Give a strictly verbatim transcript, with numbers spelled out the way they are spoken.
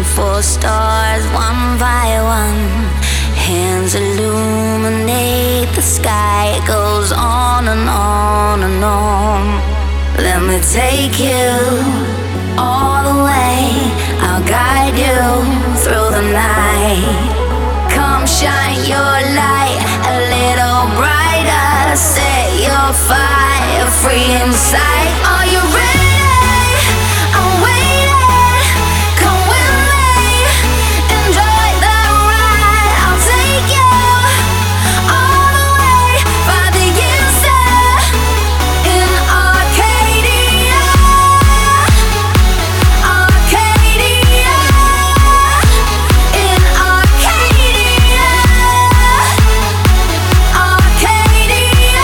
for stars one by one. Hands illuminate the sky. It goes on and on and on. Let me take you all the way. I'll guide you through the night. Come shine your light a little brighter. Set your fire free inside. Are you ready? I'm waiting. Come with me. Enjoy the ride. I'll take you all the way by the inside in Arcadia. Arcadia. In Arcadia. Arcadia.